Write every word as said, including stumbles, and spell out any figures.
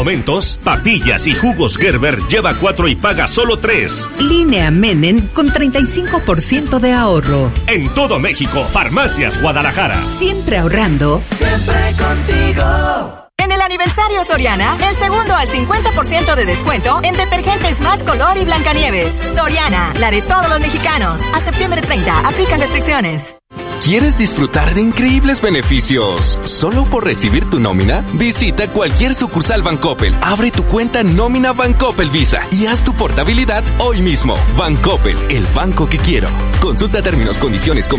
Momentos, papillas y jugos Gerber lleva cuatro y paga solo tres. Línea Menem con treinta y cinco por ciento de ahorro. En todo México, Farmacias Guadalajara. Siempre ahorrando. Siempre contigo. En el aniversario Soriana, el segundo al cincuenta por ciento de descuento en detergentes Más Color y Blancanieves. Soriana, la de todos los mexicanos. A septiembre treinta, aplican restricciones. ¿Quieres disfrutar de increíbles beneficios solo por recibir tu nómina? Visita cualquier sucursal Bancoppel, abre tu cuenta Nómina Bancoppel Visa y haz tu portabilidad hoy mismo. Bancoppel, el banco que quiero. Consulta términos, condiciones,